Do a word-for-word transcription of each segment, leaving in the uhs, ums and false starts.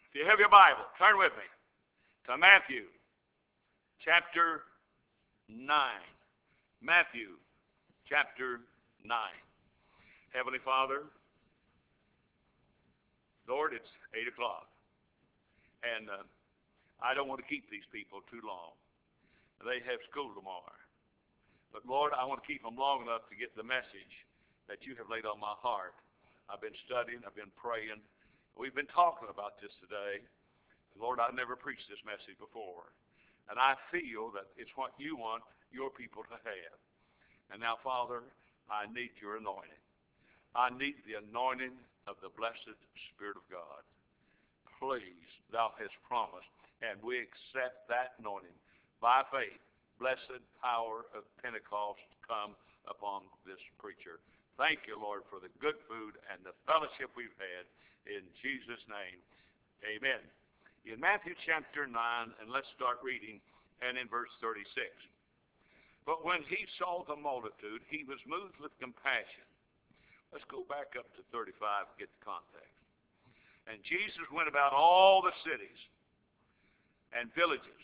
If you have your Bible, turn with me to Matthew chapter nine. Matthew chapter nine. Heavenly Father, Lord, it's eight o'clock. And uh, I don't want to keep these people too long. They have school tomorrow. But Lord, I want to keep them long enough to get the message that you have laid on my heart. I've been studying, I've been praying. We've been talking about this today. Lord, I've never preached this message before. And I feel that it's what you want your people to have. And now, Father, I need your anointing. I need the anointing of the blessed Spirit of God. Please, thou hast promised, and we accept that anointing by faith. Blessed power of Pentecost come upon this preacher. Thank you, Lord, for the good food and the fellowship we've had. In Jesus' name, amen. In Matthew chapter nine, and let's start reading, and in verse thirty-six. But when he saw the multitude, he was moved with compassion. Let's go back up to thirty-five and get the context. And Jesus went about all the cities and villages,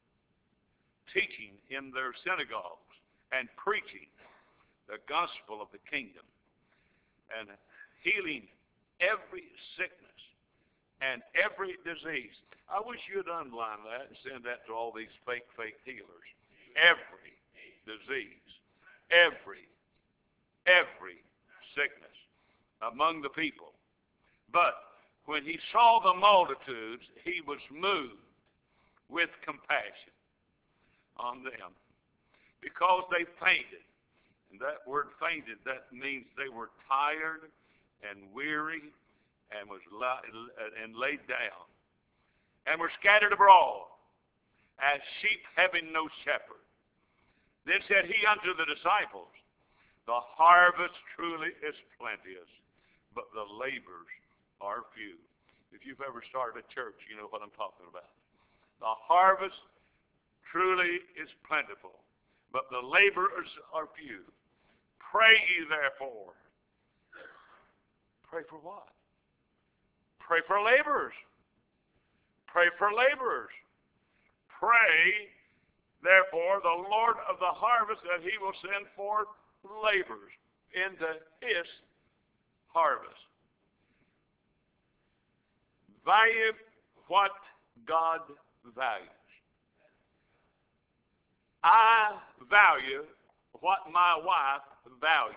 teaching in their synagogues and preaching the gospel of the kingdom, and healing every sickness and every disease. I wish you'd underline that and send that to all these fake, fake healers. Every disease, every, every sickness among the people. But when he saw the multitudes, he was moved with compassion on them because they fainted. And that word fainted, that means they were tired and weary and was and laid down and were scattered abroad as sheep having no shepherd. Then said he unto the disciples, the harvest truly is plenteous, but the labors are few. If you've ever started a church, you know what I'm talking about. The harvest truly is plentiful, but the laborers are few. Pray ye therefore. Pray for what? Pray for laborers. Pray for laborers. Pray, therefore, the Lord of the harvest that he will send forth laborers into his harvest. Value what God values. I value what my wife values.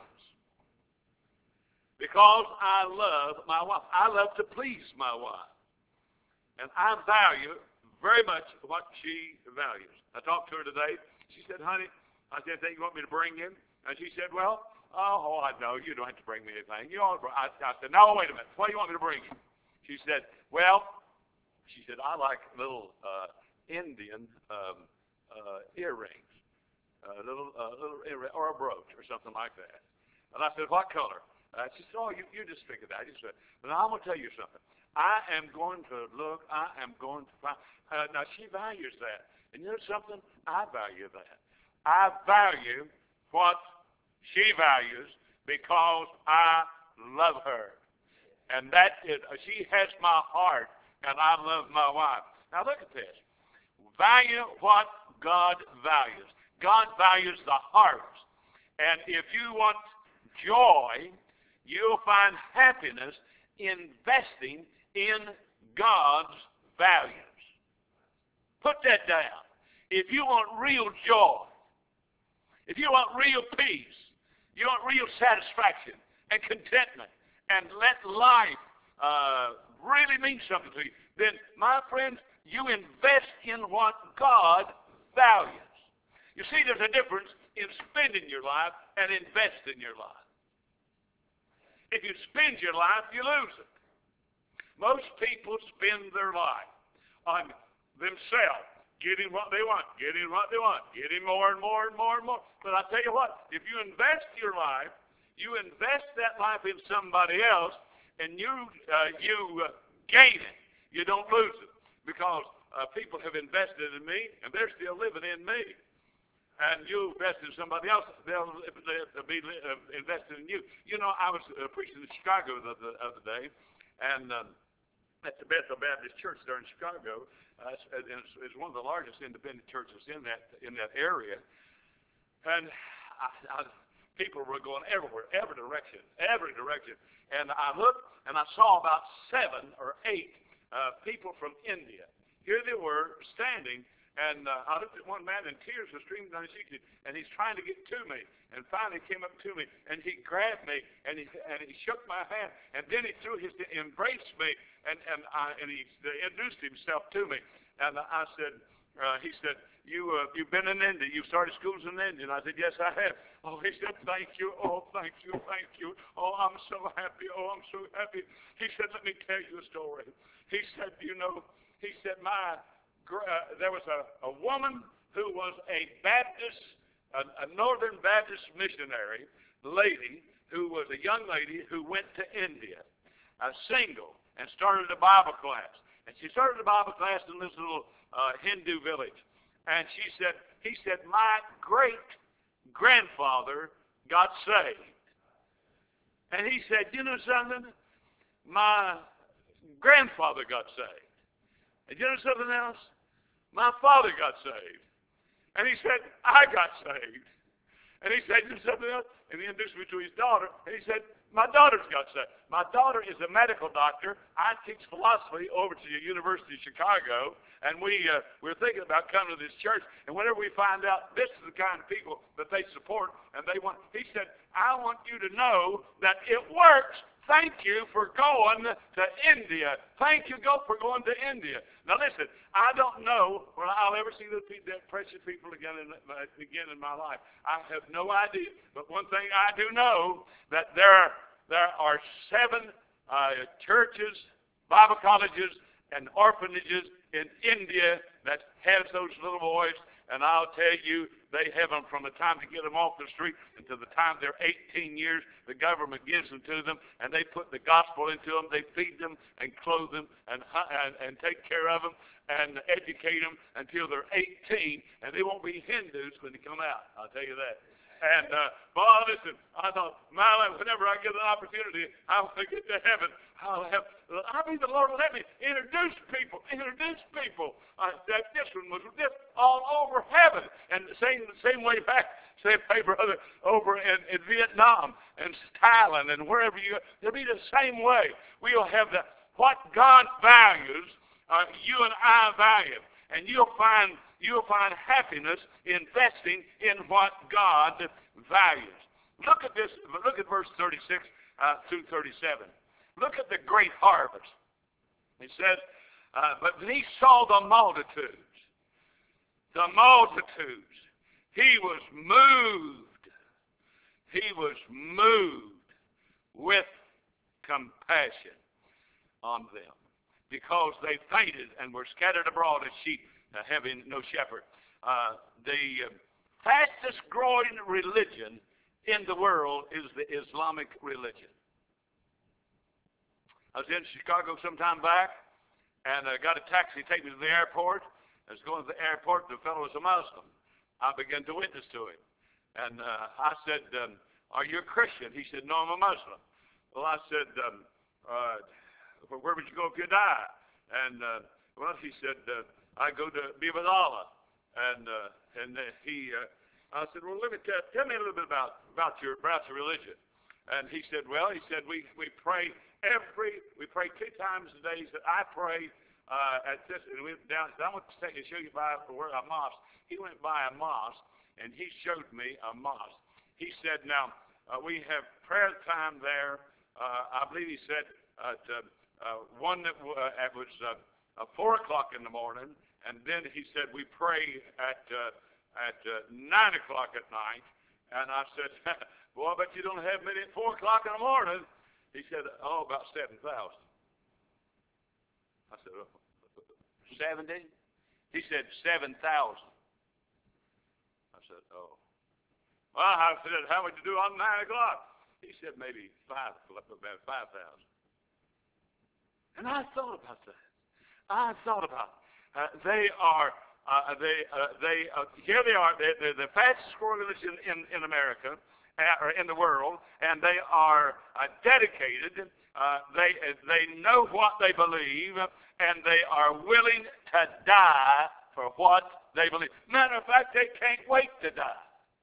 Because I love my wife. I love to please my wife. And I value very much what she values. I talked to her today. She said, honey, I said, you want me to bring him? And she said, well, oh, I know. You don't have to bring me anything. You don't I, I said, no, wait a minute. What do you want me to bring you? She said, well, she said, I like little uh, Indian um, uh, earrings. A little, uh, little earring, or a brooch or something like that. And I said, what color? Uh, she said, oh, you, you just figure that. She said, but I'm going to tell you something. I am going to look, I am going to find. Uh, now, she values that. And you know something? I value that. I value what she values because I love her. And that is, uh, she has my heart, and I love my wife. Now, look at this. Value what God values. God values the harvest. And if you want joy, you'll find happiness investing in God's values. Put that down. If you want real joy, if you want real peace, you want real satisfaction and contentment, and let life uh, really mean something to you, then, my friends, you invest in what God values. You see, there's a difference in spending your life and investing your life. If you spend your life, you lose it. Most people spend their life on themselves, getting what they want, getting what they want, getting more and more and more and more. But I tell you what, if you invest your life, you invest that life in somebody else, and you uh, you uh, gain it. You don't lose it. Because uh, people have invested in me, and they're still living in me. And you invest in somebody else, they'll, they'll be uh, invested in you. You know, I was uh, preaching in Chicago the, the other day, and um, at the Bethel Baptist Church there in Chicago. Uh, it's, it's, it's one of the largest independent churches in that in that area. And I, I, people were going everywhere, every direction, every direction. And I looked, and I saw about seven or eight uh, people from India. Here they were standing, and uh, I looked at one man, and tears were streaming down his cheeks, and he's trying to get to me. And finally came up to me, and he grabbed me, and he and he shook my hand, and then he threw his embraced me, and and I, and he introduced himself to me. And I said, uh, he said, you uh, you've been in India, you started schools in India. And I said, yes, I have. Oh, he said, thank you. Oh, thank you, thank you. Oh, I'm so happy. Oh, I'm so happy. He said, let me tell you a story. He said, you know, he said, my uh, there was a, a woman who was a Baptist. A, a Northern Baptist missionary lady who was a young lady who went to India, a single, and started a Bible class. And she started a Bible class in this little uh, Hindu village. And she said, he said, my great-grandfather got saved. And he said, you know something? My grandfather got saved. And you know something else? My father got saved. And he said, I got saved. And he said, you know something else? And he introduced me to his daughter. And he said, my daughter's got saved. My daughter is a medical doctor. I teach philosophy over to the University of Chicago. And we, uh, we're thinking about coming to this church. And whenever we find out this is the kind of people that they support, and they want, he said, I want you to know that it works. Thank you for going to India. Thank you go for going to India. Now listen, I don't know when I'll ever see those people, that precious people again in, again in my life. I have no idea. But one thing I do know, that there are, there are seven uh, churches, Bible colleges, and orphanages in India that has those little boys. And I'll tell you, they have them from the time to get them off the street until the time they're eighteen years. The government gives them to them, and they put the gospel into them. They feed them and clothe them and, and, and take care of them and educate them until they're eighteen, and they won't be Hindus when they come out. I'll tell you that. And, uh, boy, listen, I thought, my life, whenever I get an opportunity, I want to get to heaven. I'll have, I mean, the Lord will let me introduce people, introduce people. Uh, that this one was just all over heaven. And the same, the same way back, same way, brother, over in, in Vietnam and Thailand and wherever you go, it'll be the same way. We'll have the, what God values, uh, you and I value. And you'll find you'll find happiness investing in what God values. Look at this. Look at verse thirty-six uh, through thirty-seven. Look at the great harvest. He says, uh, but when he saw the multitudes, the multitudes, he was moved. He was moved with compassion on them, because they fainted and were scattered abroad as sheep, uh, having no shepherd. Uh, the uh, fastest growing religion in the world is the Islamic religion. I was in Chicago some time back, and I got a taxi to take me to the airport. I was going to the airport, the fellow was a Muslim. I began to witness to him. And uh, I said, um, are you a Christian? He said, no, I'm a Muslim. Well, I said, um, uh, where would you go if you die? And, uh, well, he said, uh, I go to be with Allah. And uh, and uh, he, uh, I said, well, let me tell, tell me a little bit about, about, your, about your religion. And he said, well, he said, we, we pray every, we pray two times a day. He said, I pray uh, at this, and we went down, I want to take and show you by where a mosque. He went by a mosque, and he showed me a mosque. He said, now, uh, we have prayer time there. Uh, I believe he said, at, uh, uh, one that uh, it was uh, uh, four o'clock in the morning, and then he said, we pray at, uh, at uh, nine o'clock at night. And I said, boy, I bet you don't have many at four o'clock in the morning. He said, oh, about seven thousand. I said, oh, seventy? He said, seven thousand. I said, oh. Well, I said, how would you do on nine o'clock? He said, maybe five, about five thousand. And I thought about that. I thought about it. Uh, they are, uh, they, uh, they, uh, here they are, they're, they're the fastest growing religion in, in America, uh, or in the world, and they are uh, dedicated Uh, they, they know what they believe, and they are willing to die for what they believe. Matter of fact, they can't wait to die.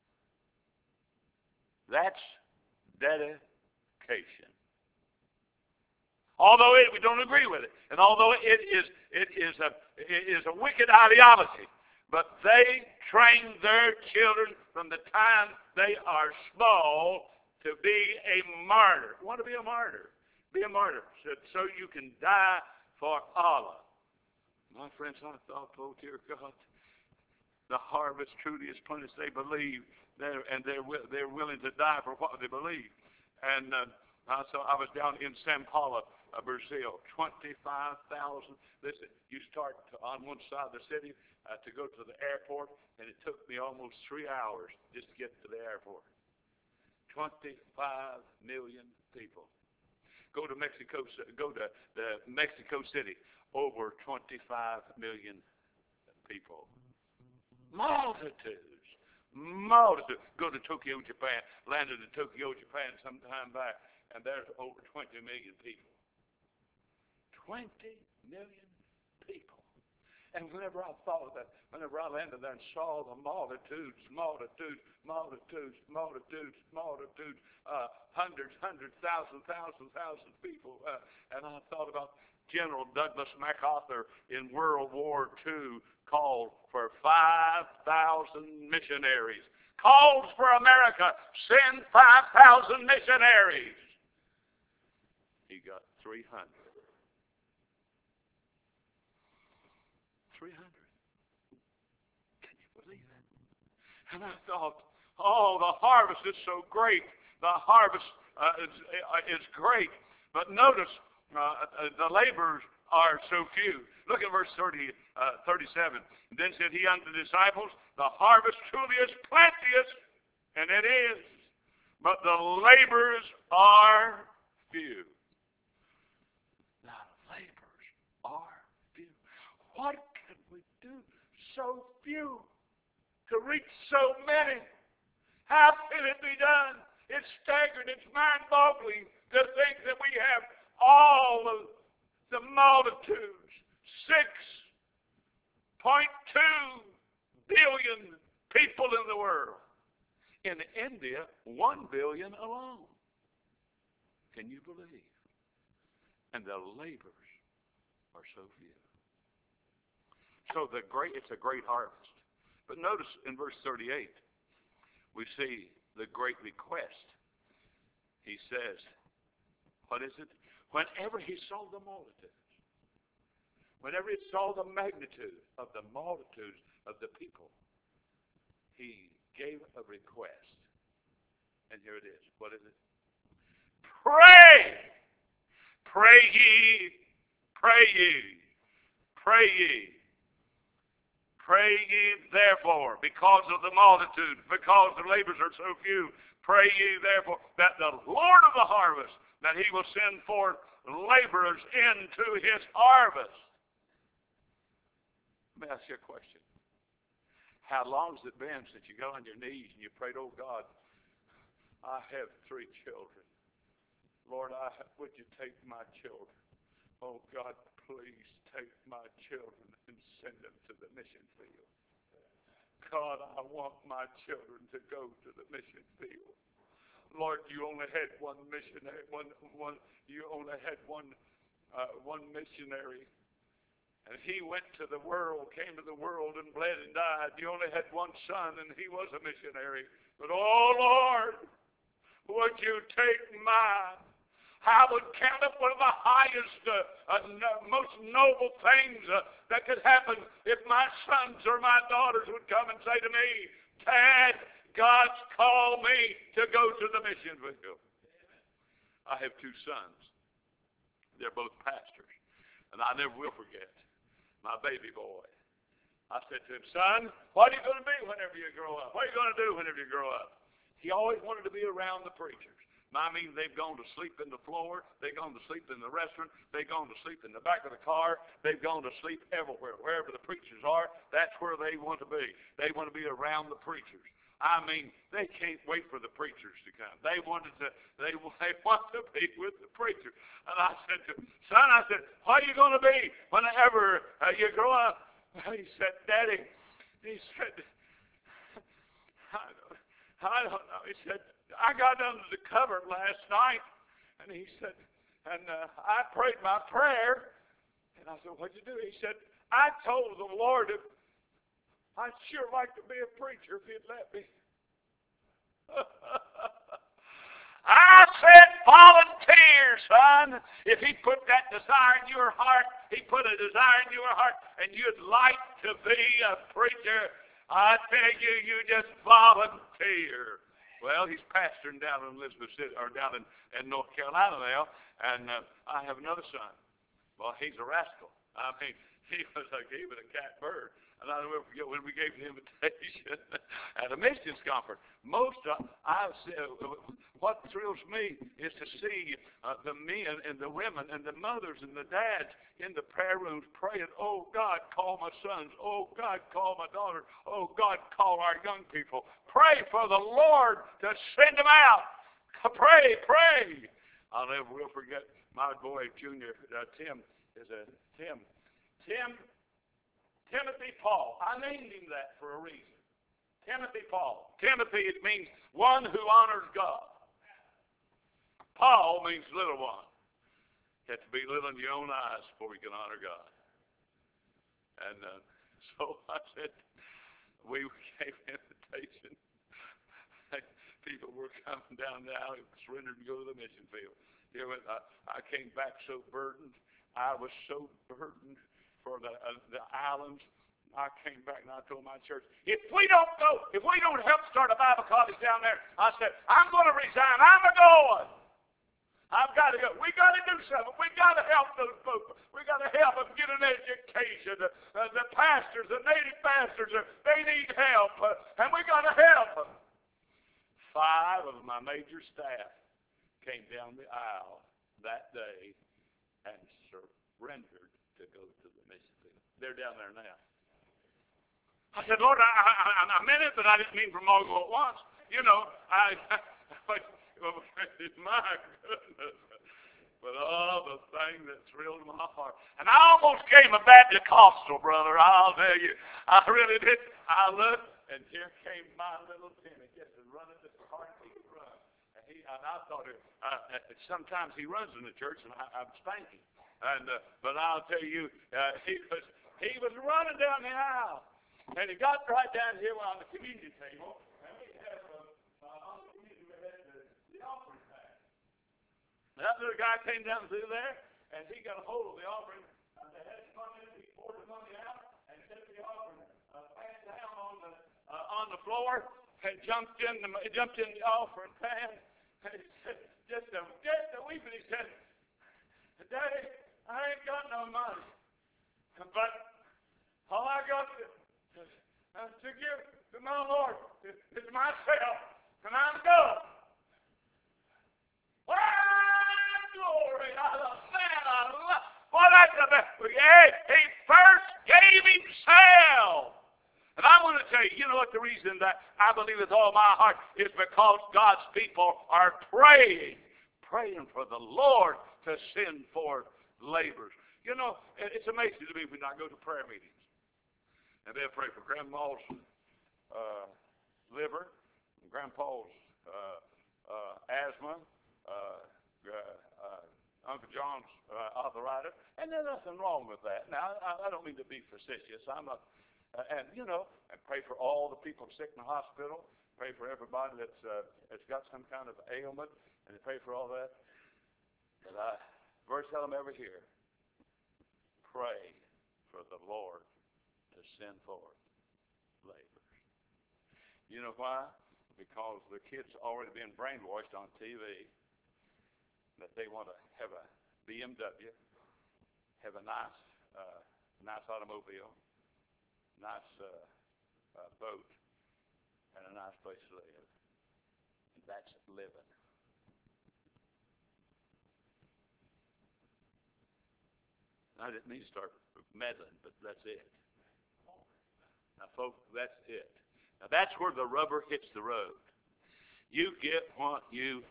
That's dedication. Although it, we don't agree with it, and although it is it is a it is a wicked ideology, but they train their children from the time they are small to be a martyr. Want to be a martyr? Be a martyr, so, so you can die for Allah. My friends, I thought, oh dear God, the harvest truly is plenteous. They believe, they're, and they're they're willing to die for what they believe. And uh, uh, so I was down in São Paulo, uh, Brazil, twenty-five thousand. Listen, you start to, on one side of the city uh, to go to the airport, and it took me almost three hours just to get to the airport. twenty-five million people. Go to Mexico. Go to the Mexico City. Over twenty-five million people. Multitudes. Multitudes. Go to Tokyo, Japan. Landed in Tokyo, Japan some time back, and there's over twenty million people. twenty million people. And whenever I thought of that, whenever I landed there and saw the multitudes, multitudes, multitudes, multitudes, multitudes, uh, hundreds, hundreds, thousands, thousands, thousands of people, uh, and I thought about General Douglas MacArthur in World War Two called for five thousand missionaries. Calls for America, send five thousand missionaries. He got three hundred. three hundred. Can you believe it? And I thought, oh, the harvest is so great. The harvest uh, is, uh, is great. But notice, uh, the laborers are so few. Look at verse thirty, uh, thirty-seven. Then said he unto the disciples, the harvest truly is plenteous, and it is, but the laborers are few. Now, laborers are few. What can we do so few to reach so many? How can it be done? It's staggering. It's mind-boggling to think that we have all of the multitudes, six point two billion people in the world. In India, one billion alone. Can you believe? And the laborers are so few. So the great, it's a great harvest. But notice in verse thirty-eight, we see the great request. He says, what is it? Whenever he saw the multitudes, whenever he saw the magnitude of the multitudes of the people, he gave a request. And here it is. What is it? Pray! Pray ye, pray ye, pray ye. Pray ye therefore, because of the multitude, because the labors are so few, pray ye therefore that the Lord of the harvest, that he will send forth laborers into his harvest. Let me ask you a question. How long has it been since you got on your knees and you prayed, oh God, I have three children. Lord, I, would you take my children? Oh God, please take my children and send them to the mission field. God, I want my children to go to the mission field. Lord, you only had one missionary, one, one, you only had one, uh, one missionary. And he went to the world, came to the world and bled and died. You only had one son and he was a missionary. But oh Lord, would you take mine? I would count it one of the highest, uh, uh, no, most noble things uh, that could happen if my sons or my daughters would come and say to me, Dad, God's called me to go to the mission field. I have two sons. They're both pastors. And I never will forget my baby boy. I said to him, son, what are you going to be whenever you grow up? What are you going to do whenever you grow up? He always wanted to be around the preachers. I mean, they've gone to sleep in the floor. They've gone to sleep in the restaurant. They've gone to sleep in the back of the car. They've gone to sleep everywhere. Wherever the preachers are, that's where they want to be. They want to be around the preachers. I mean, they can't wait for the preachers to come. They wanted to, they, they want to be with the preacher. And I said to him, son, I said, what are you going to be whenever uh, you grow up? He said, Daddy, he said, I don't, I don't know. He said, I got under the cover last night. And he said, and uh, I prayed my prayer. And I said, what'd you do? He said, I told the Lord that I'd sure like to be a preacher if he'd let me. I said, volunteer, son. If he put that desire in your heart, he put a desire in your heart, and you'd like to be a preacher, I tell you, you just volunteer. Well, he's pastoring down in Elizabeth City, or down in, in North Carolina now, and uh, I have another son. Well, he's a rascal. I mean, he was like, he was a cat bird. And I never forget when we gave the invitation at a missions conference. Most of, I've said, what thrills me is to see uh, the men and the women and the mothers and the dads in the prayer rooms praying, oh, God, call my sons. Oh, God, call my daughters. Oh, God, call our young people. Pray for the Lord to send them out. Pray, pray. I'll never will forget my boy, Junior, uh, Tim, is a Tim. Tim. Timothy Paul. I named him that for a reason. Timothy Paul. Timothy, it means one who honors God. Paul means little one. You have to be little in your own eyes before you can honor God. And uh, so I said, we gave invitation. People were coming down the alley, surrendered to go to the mission field. You know, I, I came back so burdened. I was so burdened for the uh, the islands. I came back and I told my church, if we don't go, if we don't help start a Bible college down there, I said, I'm going to resign. I'm a going. I've got to go. We got to do something. We got to help those folks. We got to help them get an education. The, uh, the pastors, the native pastors, uh, they need help, uh, and we got to help them. Five of my major staff came down the aisle that day and surrendered to go to the mission field. They're down there now. I said, Lord, I, I, I meant it, but I didn't mean from all go at once. You know, I, I my goodness. But oh, the thing that thrilled my heart. And I almost came a Baptist Costal, brother, I'll tell you. I really did. I looked, and here came my little Timmy, just running as hard as he could run. And, he, and I thought, uh, sometimes he runs in the church, and I, I'm spanking. And uh, but I'll tell you, uh, he was he was running down the aisle, and he got right down here on the communion table, and we had uh, uh, on the communion we had the, the offering bag. That little guy came down through there, and he got a hold of the offering. Uh, they had some money, he poured the money out, and set the offering uh, pan down on the uh, on the floor, and jumped in the jumped in the offering pan, and he said, just a just a weeping, he said, Daddy, I ain't got no money, but all I got to, uh, to give to my Lord is, is myself, and I'm going. Well, glory, I love, man, I love, well, that's the best. He first gave himself. And I want to tell you, you know what the reason that I believe with all my heart is because God's people are praying, praying for the Lord to send forth laborers. You know, it's amazing to me when I go to prayer meetings. And they'll pray for Grandma's uh, liver, and Grandpa's uh, uh, asthma, uh, uh, uh, Uncle John's uh, arthritis, and there's nothing wrong with that. Now, I, I don't mean to be facetious. I'm not, uh, and you know, and pray for all the people sick in the hospital. Pray for everybody that's uh, that's got some kind of ailment, and pray for all that. But I, verse tell them ever here, pray for the Lord to send forth laborers. You know why? Because the kids already been brainwashed on T V that they want to have a B M W, have a nice, uh, nice automobile, nice uh, uh, boat, and a nice place to live. And that's living. I didn't mean to start meddling, but that's it. Now, folks, that's it. Now, that's where the rubber hits the road. You get what you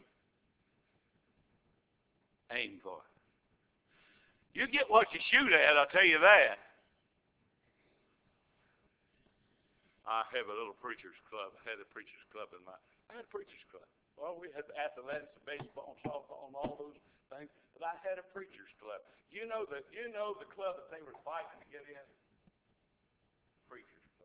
aim for. You get what you shoot at, I'll tell you that. I have a little preacher's club. I had a preacher's club in my, I had a preacher's club. Well, we had athletics, baseball, and softball, and all those things. But I had a preacher's club. You know the, you know the club that they were fighting to get in? Preacher's club.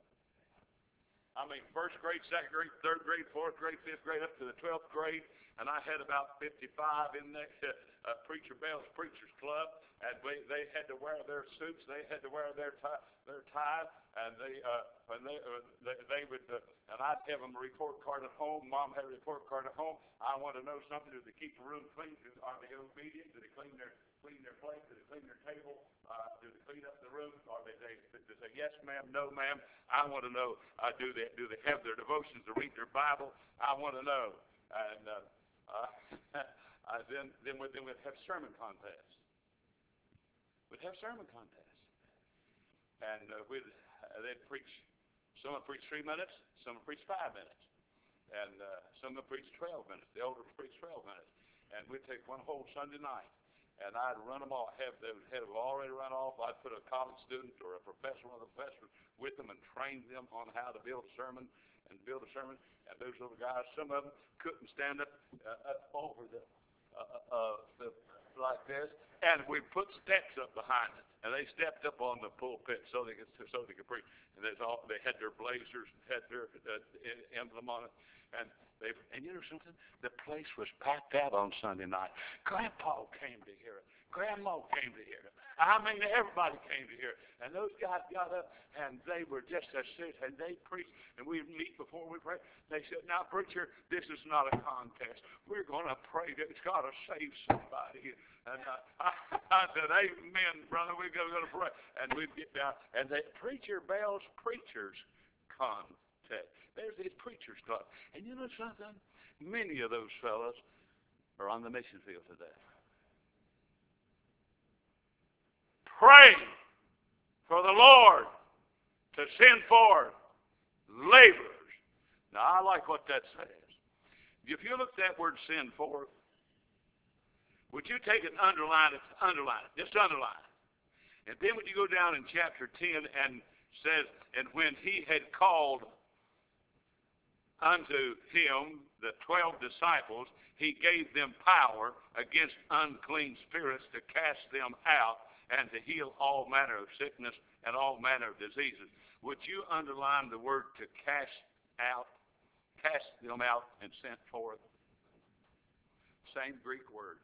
I mean, first grade, second grade, third grade, fourth grade, fifth grade, up to the twelfth grade. And I had about fifty-five in that uh, Preacher Bell's Preacher's Club. And we, they had to wear their suits. They had to wear their tie, their ties. And they, uh, when they, uh, they, they would, uh, and I'd have them a report card at home. Mom had a report card at home. I want to know something. Do they keep the room clean? Do, are they obedient? Do they clean their clean their plate? Do they clean their table? Uh, do they clean up the room? Are they, they, they say yes, ma'am, no, ma'am? I want to know. Uh, do they do they have their devotions to read their Bible? I want to know. And uh, uh, uh, then then we then we'd have sermon contests. We'd have sermon contests, and uh, we'd uh, they'd preach. Some would preach three minutes, some would preach five minutes, and uh, some would preach twelve minutes. The elders preach twelve minutes, and we'd take one whole Sunday night, and I'd run them all. Have they had them already run off? I'd put a college student or a professor, one of the professors, with them and train them on how to build a sermon and build a sermon. And those little guys, some of them couldn't stand up uh, up over the, uh, uh, the like this, and we put steps up behind it, and they stepped up on the pulpit so they could so they could preach. And there's all they had their blazers, had their uh, emblem on it, and they and you know something, the place was packed out on Sunday night. Grandpa came to hear it. Grandma came to hear it. I mean, everybody came to hear it. And those guys got up, and they were just as serious, and they preached. And we'd meet before we prayed. They said, now, preacher, this is not a contest. We're going to pray that it's got to save somebody. And uh, I, I said, amen, brother, we're going to pray. And we'd get down, and the Preacher Bell's Preachers Contest. There's this Preacher's Club. And you know something? Many of those fellows are on the mission field today. Pray for the Lord to send forth laborers. Now, I like what that says. If you look at that word send forth, would you take it and underline it? Underline it. Just underline it. And then when you go down in chapter ten and says, and when he had called unto him the twelve disciples, he gave them power against unclean spirits to cast them out and to heal all manner of sickness and all manner of diseases. Would you underline the word to cast out? Cast them out and sent forth. Same Greek word.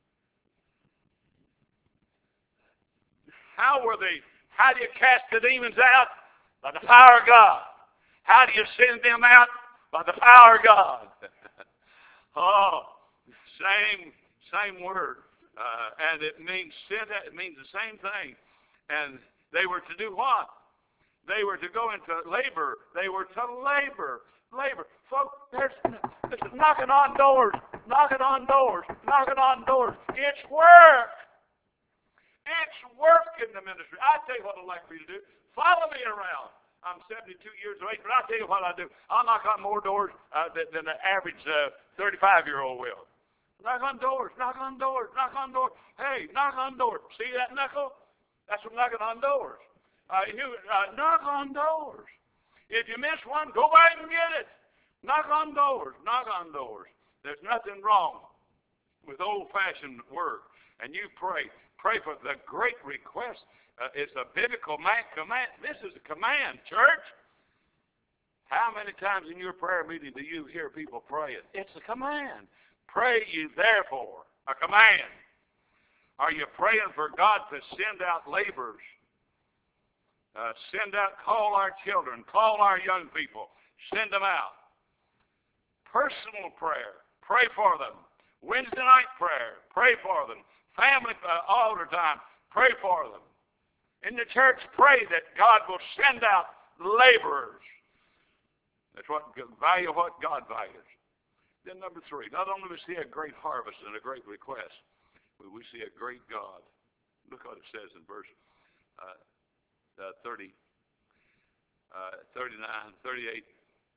How were they? How do you cast the demons out? By the power of God. How do you send them out? By the power of God. Oh, same same word. Uh, and it means sent. It means the same thing. And they were to do what? They were to go into labor. They were to labor. Labor. Folks, there's, there's knocking on doors, knocking on doors, knocking on doors. It's work. It's work in the ministry. I tell you what I'd like for you to do. Follow me around. I'm seventy-two years of age, but I'll tell you what I do. I'll knock on more doors uh, than, than the average uh, thirty-five-year-old will. Knock on doors, knock on doors, knock on doors. Hey, knock on doors. See that knuckle? That's from knocking on doors. Uh, you uh, knock on doors. If you miss one, go back and get it. Knock on doors, knock on doors. There's nothing wrong with old-fashioned work. And you pray. Pray for the great request. Uh, it's a biblical command. This is a command, church. How many times in your prayer meeting do you hear people praying? It's a command. Pray ye therefore, a command. Are you praying for God to send out laborers? Uh, send out, call our children, call our young people, send them out. Personal prayer, pray for them. Wednesday night prayer, pray for them. Family uh, altar time, pray for them. In the church, pray that God will send out laborers. That's what value what God values. Then number three, not only do we see a great harvest and a great request, but we see a great God. Look what it says in verse uh, uh, thirty, uh, thirty-nine, thirty-eight,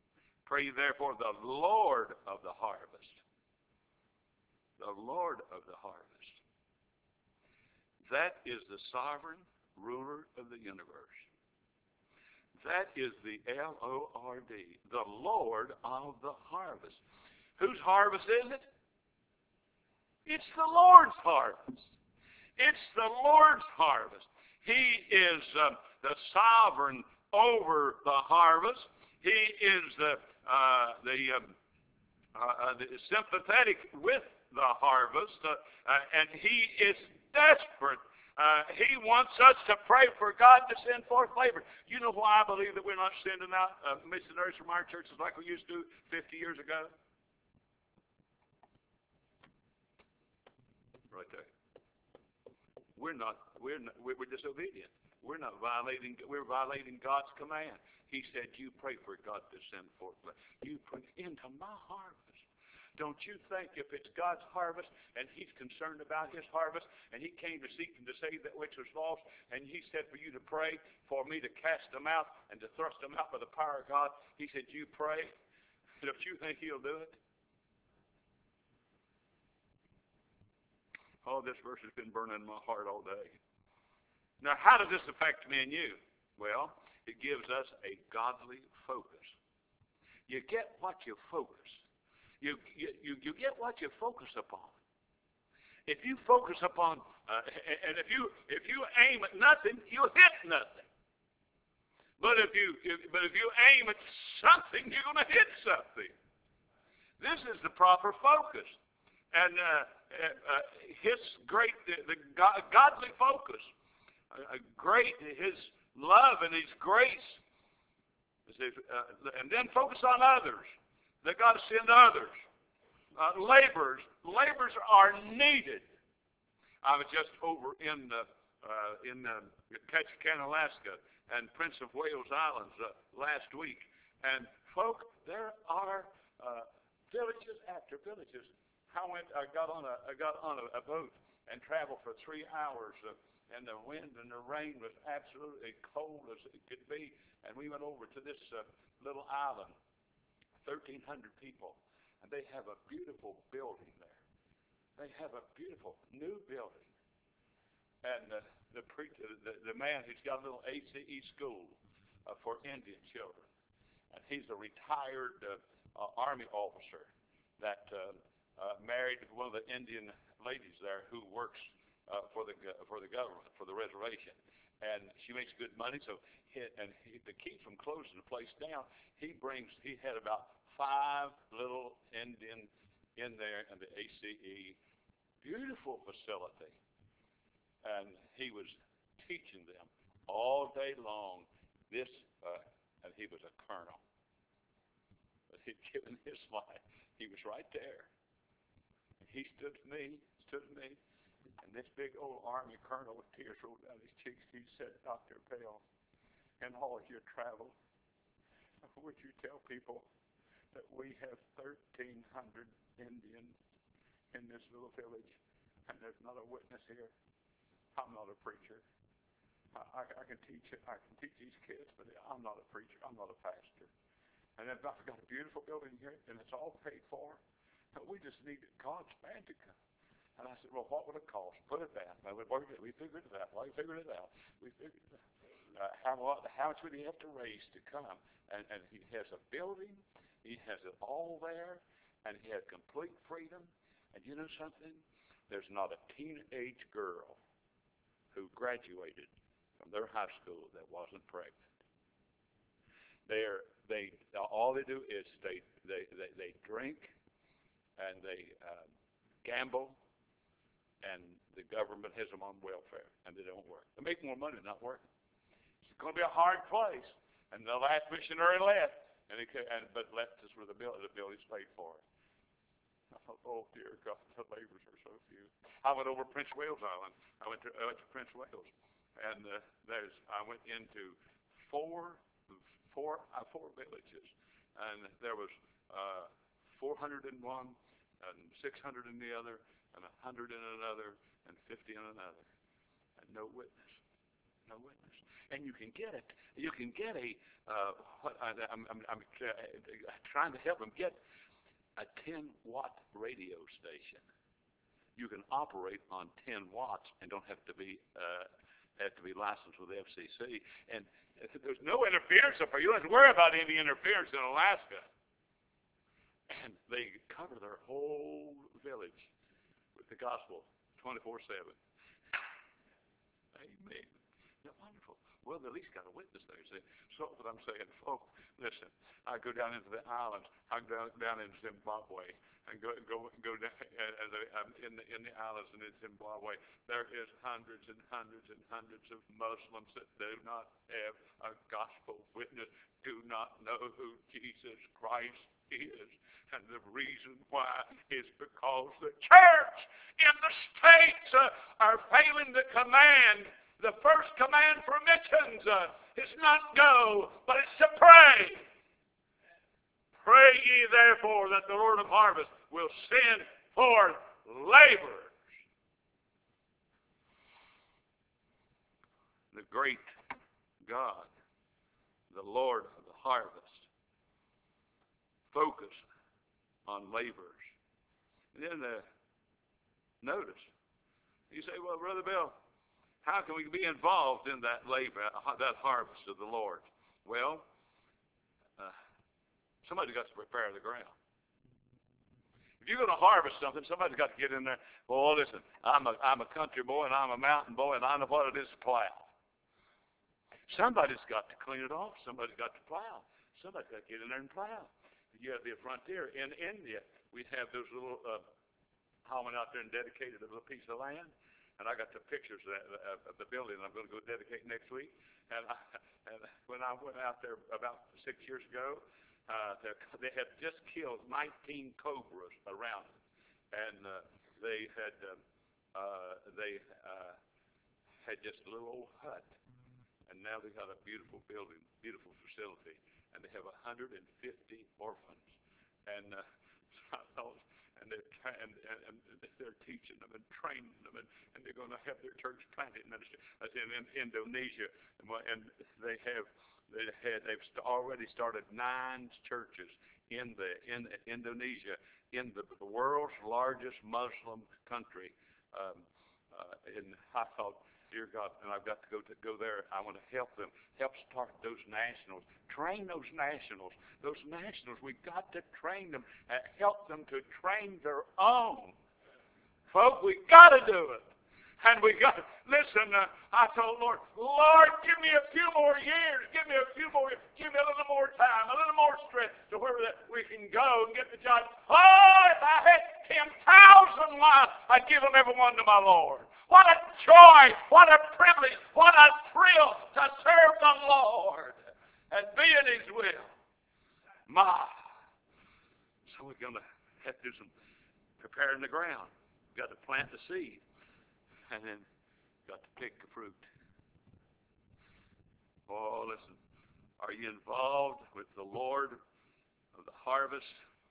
Pray therefore the Lord of the harvest. The Lord of the harvest. That is the sovereign ruler of the universe. That is the L O R D, the Lord of the harvest. Whose harvest is it? It's the Lord's harvest. It's the Lord's harvest. He is uh, the sovereign over the harvest. He is the uh, the, um, uh, the sympathetic with the harvest, uh, uh, and he is desperate. Uh, he wants us to pray for God to send forth labor. You know why I believe that we're not sending out uh, missionaries from our churches like we used to fifty years ago? Right there. We're not. We're not, we're disobedient. We're not violating. We're violating God's command. He said, "You pray for God to send forth. You pray into my harvest." Don't you think if it's God's harvest and He's concerned about His harvest and He came to seek and to save that which was lost, and He said for you to pray for me to cast them out and to thrust them out by the power of God, He said, "You pray." Don't you think He'll do it? Oh, this verse has been burning in my heart all day. Now, how does this affect me and you? Well, it gives us a godly focus. You get what you focus. You, you, you get what you focus upon. If you focus upon, uh, and if you if you aim at nothing, you'll hit nothing. But if you if, but if you aim at something, you're going to hit something. This is the proper focus, and uh, uh, His great the, the godly focus, uh, great His love and His grace. Uh, and then focus on others. They've got to send others. Uh, laborers. Laborers are needed. I was just over in uh, uh, in uh, Ketchikan, Alaska, and Prince of Wales Islands uh, last week. And, folk, there are uh, villages after villages. I went. I got on a. I got on a, a boat and traveled for three hours. Uh, and the wind and the rain was absolutely cold as it could be. And we went over to this uh, little island, thirteen hundred people, and they have a beautiful building there. They have a beautiful new building. And uh, the, pre- the the man, he's got a little A C E school uh, for Indian children. And he's a retired uh, uh, Army officer that uh, uh, married one of the Indian ladies there who works Uh, for the for the government, for the reservation, and she makes good money. So, he, and he, to keep from closing the place down, he brings. He had about five little Indian in there in the A C E, beautiful facility, and he was teaching them all day long. This, uh, and he was a colonel, but he'd given his life. He was right there. He stood to me, stood to me. And this big old Army colonel with tears rolled down his cheeks, he said, "Doctor Pell, in all your travel, would you tell people that we have thirteen hundred Indians in this little village, and there's not a witness here? I'm not a preacher. I, I, I can teach it. I can teach these kids, but I'm not a preacher. I'm not a pastor. And I've got a beautiful building here, and it's all paid for. But we just need God's man to come." And I said, "Well, what would it cost? Put it down." And we, we figured it out. Well, we figured it out. We figured it out. Uh, how, how much would he have to raise to come? And, and he has a building. He has it all there. And he has complete freedom. And you know something? There's not a teenage girl who graduated from their high school that wasn't pregnant. They're, they, all they do is they, they, they, they drink and they uh, gamble. And the government has them on welfare, and they don't work. They make more money not working. It's going to be a hard place. And the last missionary left, and, he, and but left us with a bill. The bill is paid for. I thought, oh dear God, the labors are so few. I went over Prince Wales Island. I went to, I went to Prince Wales, and uh, there's I went into four four uh, four villages, and there was uh, four hundred in one, and six hundred in the other. And a hundred in another, and fifty in another, and no witness, no witness. and you can get it. You can get a, uh, what I, I'm, I'm, I'm uh, trying to help them get a ten watt radio station. You can operate on ten watts and don't have to be uh, have to be licensed with the F C C. And there's no interference up there. You don't have to worry about any interference in Alaska. And they cover their whole village with the gospel twenty-four seven. Amen. Isn't that wonderful? Well, they at least got a witness there. See? So what I'm saying, folks, listen, I go down into the islands. I go down, down in Zimbabwe and go go go down and I'm in the in the islands and in Zimbabwe. There is hundreds and hundreds and hundreds of Muslims that do not have a gospel witness, do not know who Jesus Christ is. And the reason why is because the church in the States uh, are failing to command. The first command for missions uh, is not go, but it's to pray. Pray ye therefore that the Lord of harvest will send forth laborers. The great God, the Lord of the harvest, focus on laborers. And then uh, notice, you say, well, Brother Bill, how can we be involved in that labor, that harvest of the Lord? Well, uh, somebody's got to prepare the ground. If you're going to harvest something, somebody's got to get in there. Well, listen, I'm a, I'm a country boy and I'm a mountain boy and I know what it is to plow. Somebody's got to clean it off. Somebody's got to plow. Somebody's got to get in there and plow. You have the frontier. In India, we have those little uh, how went out there and dedicated a little piece of land. And I got the pictures of, that, of the building I'm going to go dedicate next week. And, I, and when I went out there about six years ago, uh, they had just killed nineteen cobras around it. And uh, they had uh, uh, they uh, had just a little old hut. And now they got a beautiful building, beautiful facility. And they have one hundred fifty orphans. And uh, I thought, and they're, and, and, and they're teaching them and training them, and, and they're going to have their church planted ministry. That's in, in Indonesia, and they have they had they've already started nine churches in the in Indonesia, in the, the world's largest Muslim country. Um, uh, and I thought, dear God, and I've got to go to go there. I want to help them, help start those nationals, train those nationals. Those nationals, we've got to train them, uh, help them to train their own. Folks, we've got to do it. And we got to, listen, uh, I told Lord, Lord, give me a few more years, give me a few more, give me a little more time, a little more strength to where that we can go and get the job. Oh, if I had ten thousand lives, I'd give them every one to my Lord. What a joy, what a privilege, what a thrill to serve the Lord and be in His will. My. So we're going to have to do some preparing the ground. We've got to plant the seed. And then got to pick the fruit. Oh, listen. Are you involved with the Lord of the harvest?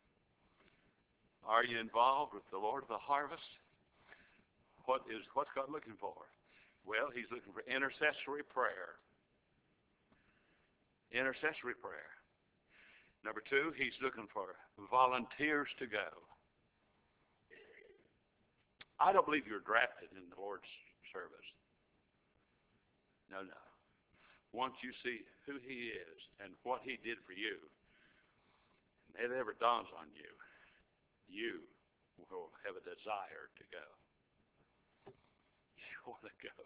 Are you involved with the Lord of the harvest? What is what's God looking for? Well, He's looking for intercessory prayer. Intercessory prayer. Number two, He's looking for volunteers to go. I don't believe you're drafted in the Lord's service. No, no. Once you see who He is and what He did for you, and it ever dawns on you, you will have a desire to go. You want to go.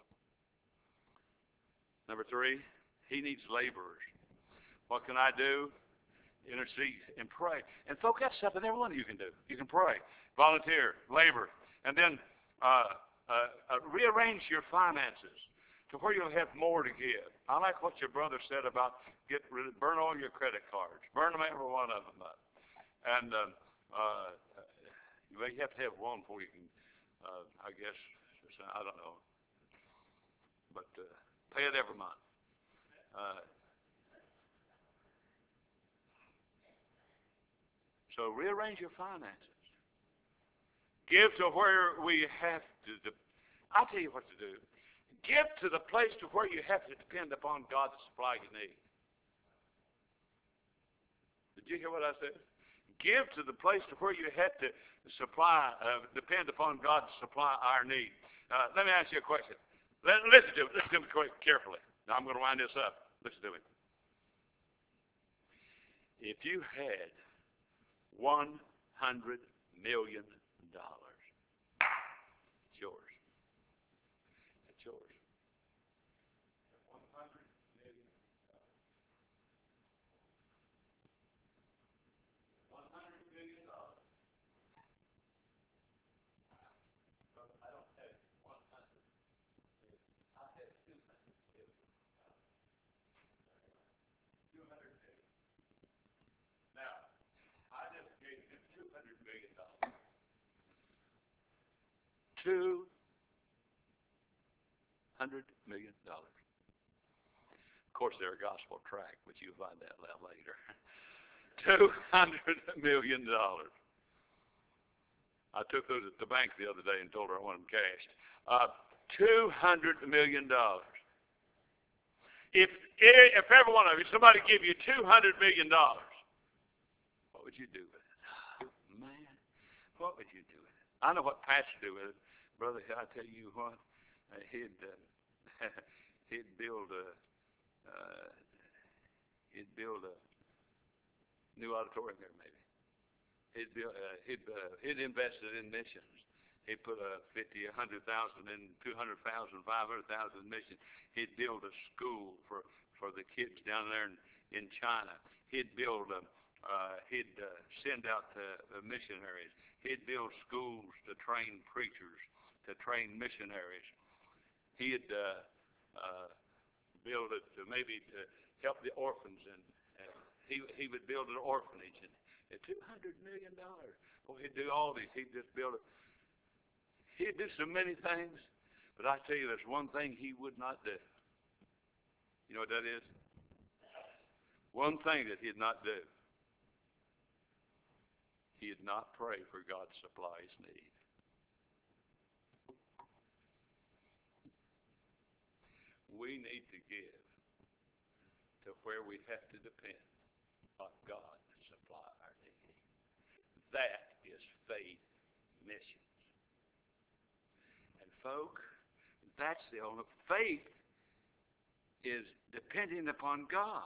Number three, He needs laborers. What can I do? Intercede and pray. And folks, that's something every one of you can do. You can pray, volunteer, labor. And then uh, uh, uh, rearrange your finances to where you'll have more to give. I like what your brother said about get rid of, burn all your credit cards. Burn them, every one of them up. And uh, uh, you may have to have one before you can, uh, I guess, I don't know. But uh, pay it every month. Uh, so rearrange your finances. Give to where we have to. to I'll tell you what to do. Give to the place to where you have to depend upon God to supply your need. Did you hear what I said? Give to the place to where you have to supply, uh, depend upon God to supply our need. Uh, let me ask you a question. Let, listen to it. Listen to me carefully. Now I'm going to wind this up. Listen to me. If you had one hundred million dollars, it's yours. It's yours. one hundred million dollars. one hundred million dollars. I don't have one hundred. I have two hundred million dollars. two hundred million. Now, I just gave him two hundred million dollars. two hundred million dollars. Of course, they're a gospel tract, but you'll find that out later. two hundred million dollars. I took those at the bank the other day and told her I want them cashed. Uh, two hundred million dollars. If, if every one of you, somebody give you two hundred million dollars, what would you do with it? Man, what would you do with it? I know what Pat's do with it. Brother, I tell you what, he'd, uh, he'd build a, uh, he'd build a new auditorium there maybe. He'd, build, uh, he'd, uh, he'd invested in missions. He'd put a fifty, a hundred thousand, in two hundred thousand, five hundred thousand missions. He'd build a school for, for the kids down there in, in China. He'd build a, uh, he'd uh, send out uh, missionaries. He'd build schools to train preachers, to train missionaries. He'd uh, uh, build it to maybe to help the orphans, and, and he he would build an orphanage. And at two hundred million dollars, well, he'd do all these. He'd just build it. He'd do so many things, but I tell you, there's one thing he would not do. You know what that is? One thing that he'd not do. He'd not pray for God to supply his need. We need to give to where we have to depend on God to supply our need. That is faith mission. And folk, that's the only faith is depending upon God.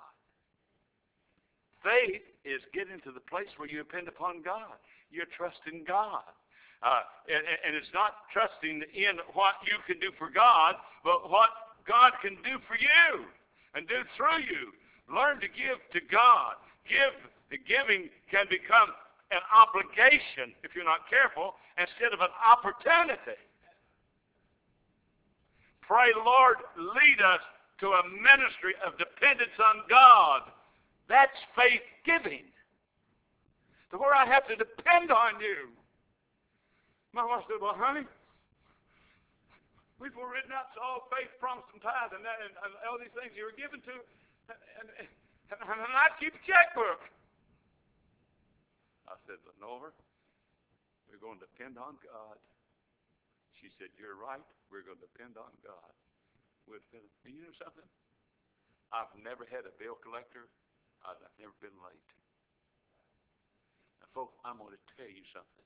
Faith is getting to the place where you depend upon God. You're trusting God. Uh, and, and it's not trusting in what you can do for God, but what God can do for you and do through you. Learn to give to God. Give, the giving can become an obligation if you're not careful instead of an opportunity. Pray, Lord, lead us to a ministry of dependence on God. That's faith giving. To where I have to depend on you. My wife said, well, honey, we've written out all faith, promise, and tithe, and, that, and, and all these things you were given to, and, and, and, and I keep a checkbook. I said, Lenore, we're going to depend on God. She said, you're right. We're going to depend on God. We'll depend. You know something? I've never had a bill collector. I've never been late. Now, folks, I'm going to tell you something.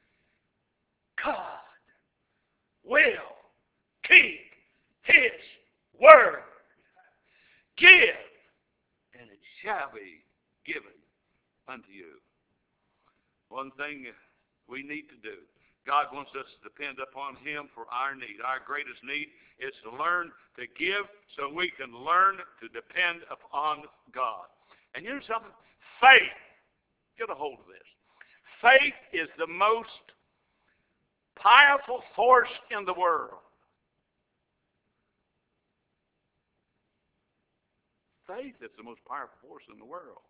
God will keep his word. Give, and it shall be given unto you. One thing we need to do, God wants us to depend upon him for our need. Our greatest need is to learn to give so we can learn to depend upon God. And you know something? Faith, get a hold of this. Faith is the most powerful force in the world. Faith is the most powerful force in the world.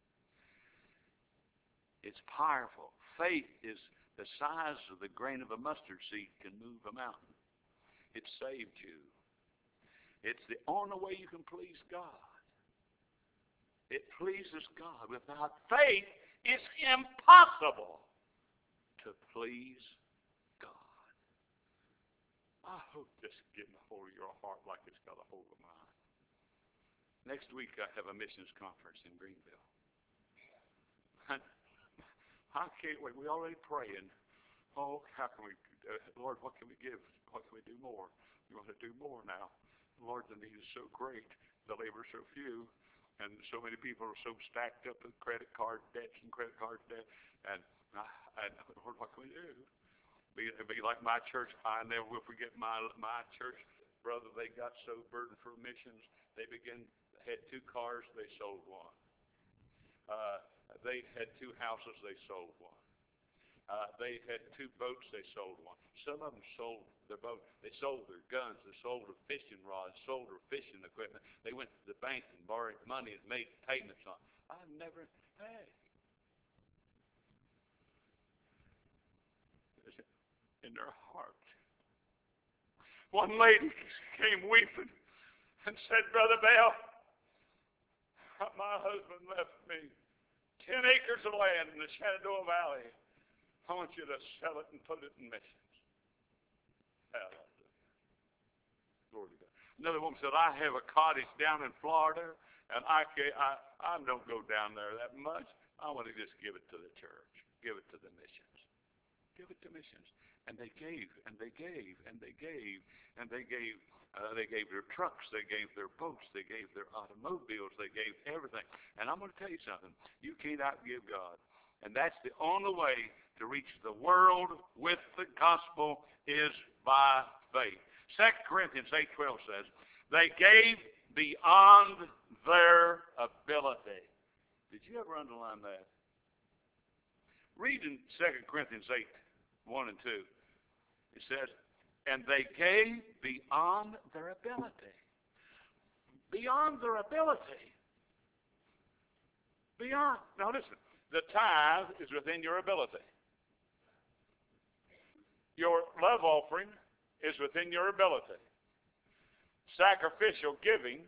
It's powerful. Faith is the size of the grain of a mustard seed can move a mountain. It saved you. It's the only way you can please God. It pleases God. Without faith, it's impossible to please God. I hope this is getting a hold of your heart like it's got a hold of mine. Next week I have a missions conference in Greenville. And I can't wait. We're already praying. Oh, how can we, uh, Lord, what can we give? What can we do more? We want to do more now. Lord, the need is so great. The labor is so few. And so many people are so stacked up with credit card debts and credit card debt. And, uh, and Lord, what can we do? Be, be like my church. I never will forget my my church brother. They got so burdened for missions. They began had two cars. They sold one. Uh, they had two houses. They sold one. Uh, they had two boats. They sold one. Some of them sold their boat. They sold their guns. They sold their fishing rods. Sold their fishing equipment. They went to the bank and borrowed money and made payments on. I never. Hey. In their heart. One lady came weeping and said, Brother Bell, my husband left me ten acres of land in the Shenandoah Valley. I want you to sell it and put it in missions. Hallelujah. Glory to God. Another woman said, I have a cottage down in Florida, and I, can't, I, I don't go down there that much. I want to just give it to the church. Give it to the missions. Give it to missions. And they gave, and they gave, and they gave, and they gave. Uh, they gave their trucks, they gave their boats, they gave their automobiles, they gave everything. And I'm going to tell you something. You can't outgive God. And that's the only way to reach the world with the gospel is by faith. Second Corinthians eight twelve says, they gave beyond their ability. Did you ever underline that? Read in Second Corinthians eight, one and two. It says, and they gave beyond their ability. Beyond their ability. Beyond. Now listen, the tithe is within your ability. Your love offering is within your ability. Sacrificial giving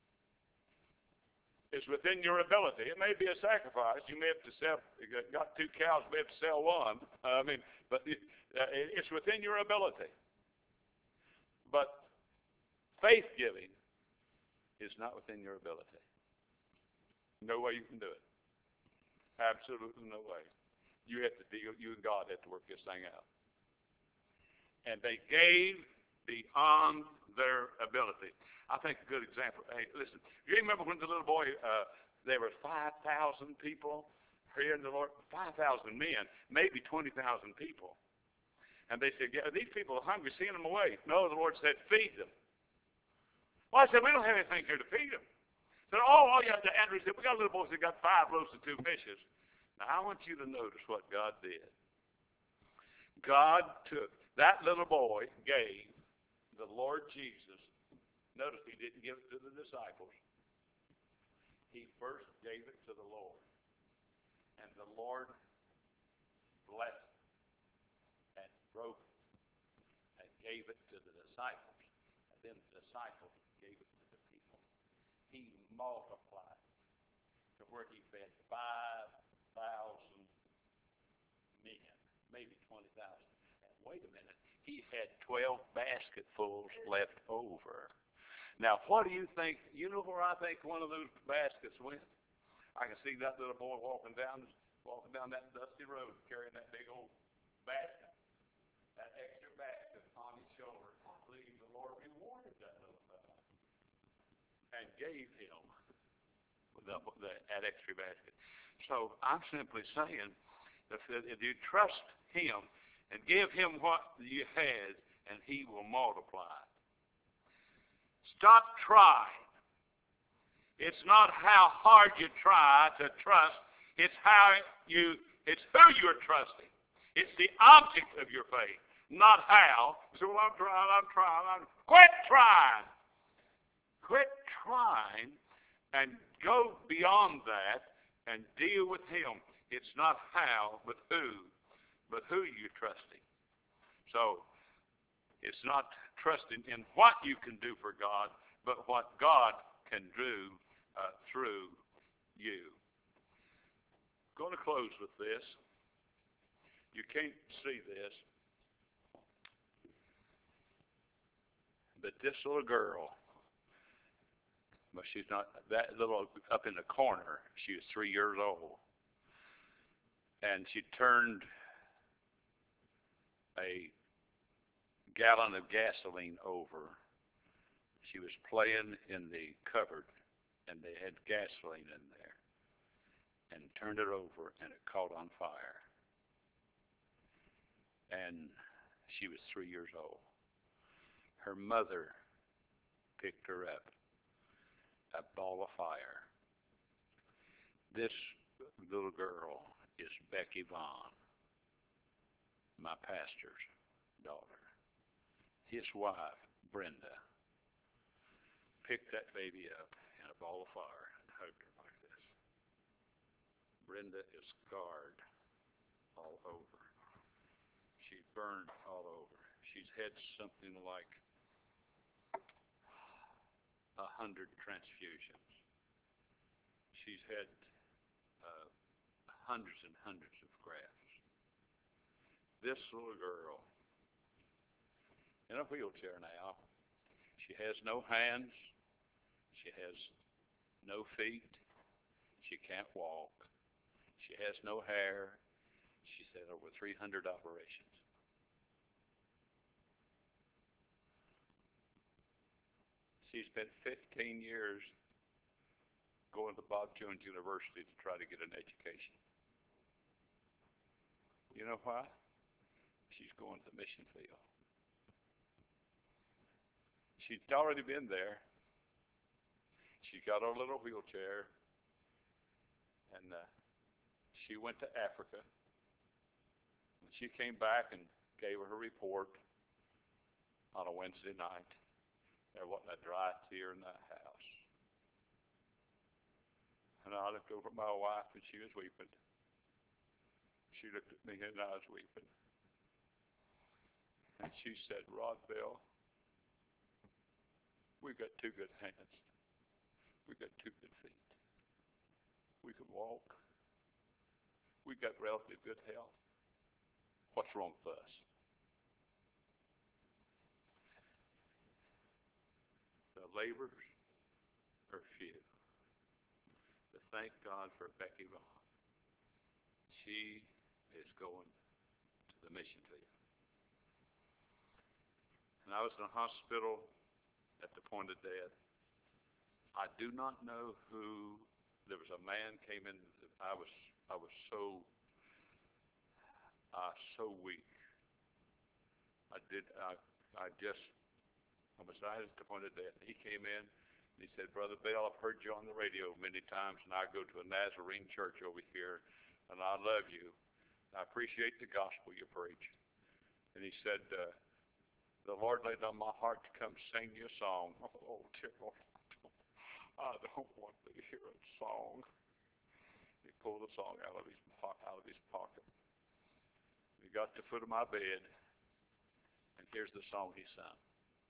is within your ability. It may be a sacrifice. You may have to sell, you got two cows, you may have to sell one. I mean, but it's within your ability. But faith giving is not within your ability. No way you can do it. Absolutely no way. You have to deal, you and God have to work this thing out. And they gave beyond their ability. I think a good example. Hey, listen, you remember when the little boy, uh, there were five thousand people here in the Lord, five thousand men, maybe twenty thousand people. And they said, yeah, these people are hungry, send them away. No, the Lord said, feed them. Well, I said, we don't have anything here to feed them. Said, oh, oh, yeah, Andrew said, we got a little boy that got five loaves and two fishes. Now, I want you to notice what God did. God took, that little boy gave the Lord Jesus, notice he didn't give it to the disciples. He first gave it to the Lord. And the Lord blessed it and broke it and gave it to the disciples. And then the disciples gave it to the people. He multiplied to where he fed five thousand men, maybe twenty thousand. And wait a minute, he had twelve basketfuls left over. Now, what do you think? You know where I think one of those baskets went? I can see that little boy walking down, walking down that dusty road, carrying that big old basket, that extra basket on his shoulder. I believe the Lord rewarded that little fellow and gave him the, the, that extra basket. So I'm simply saying that if you trust him and give him what you had, and he will multiply. Stop trying. It's not how hard you try to trust. It's how you, it's who you're trusting. It's the object of your faith, not how. So, well, I'm trying, I'm trying, I'm quit trying. Quit trying and go beyond that and deal with him. It's not how, but who, but who you're trusting. So, it's not trusting in what you can do for God, but what God can do uh, through you. I'm going to close with this. You can't see this. But this little girl, well, she's not that little up in the corner. She was three years old. And she turned a gallon of gasoline over. She was playing in the cupboard, and they had gasoline in there, and turned it over, and it caught on fire. And she was three years old. Her mother picked her up, a ball of fire. This little girl is Becky Vaughn, my pastor's daughter. His wife, Brenda, picked that baby up in a ball of fire and hugged her like this. Brenda is scarred all over. She's burned all over. She's had something like a hundred transfusions. She's had uh, hundreds and hundreds of grafts. This little girl, in a wheelchair now, she has no hands, she has no feet, she can't walk, she has no hair, she's had over three hundred operations. She spent fifteen years going to Bob Jones University to try to get an education. You know why? She's going to the mission field. She's already been there. She got her little wheelchair, and uh, she went to Africa. And she came back and gave her her report on a Wednesday night. There wasn't a dry tear in the house. And I looked over at my wife, and she was weeping. She looked at me, and I was weeping. And she said, "Rod Bell, we got two good hands. We got two good feet. We can walk. We got relative good health. What's wrong with us?" The labors are few. But thank God for Becky Vaughn. She is going to the mission field. And I was in a hospital at the point of death. I do not know who. There was a man came in. I was I was so uh, so weak. I did I I just I was right at the point of death. He came in and he said, "Brother Bell, I've heard you on the radio many times, and I go to a Nazarene church over here, and I love you. I appreciate the gospel you preach." And he said, uh, "The Lord laid on my heart to come sing you a song." Oh, dear Lord, I don't want to hear a song. He pulled a song out of his out of his pocket. He got to the foot of my bed, and here's the song he sung.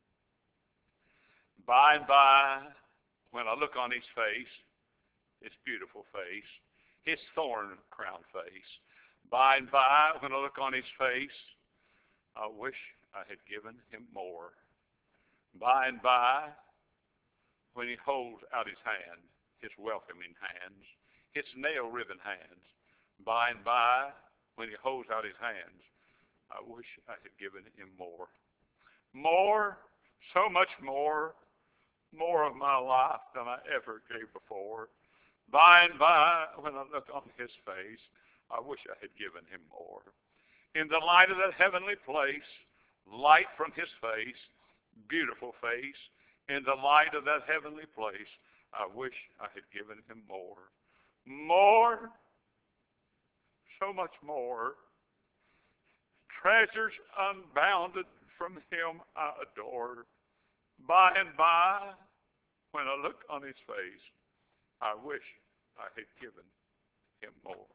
By and by, when I look on his face, his beautiful face, his thorn-crowned face, by and by, when I look on his face, I wish I had given him more. By and by, when he holds out his hand, his welcoming hands, his nail-ribbon hands, by and by, when he holds out his hands, I wish I had given him more. More, so much more, more of my life than I ever gave before. By and by, when I look on his face, I wish I had given him more. In the light of that heavenly place, light from his face, beautiful face, in the light of that heavenly place, I wish I had given him more. More, so much more. Treasures unbounded from him I adore. By and by, when I look on his face, I wish I had given him more.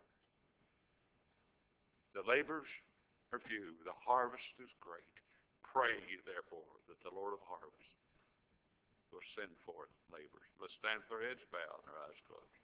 The labors are few, the harvest is great. Pray, therefore, that the Lord of harvest will send forth labors. Let's stand with our heads bowed and our eyes closed.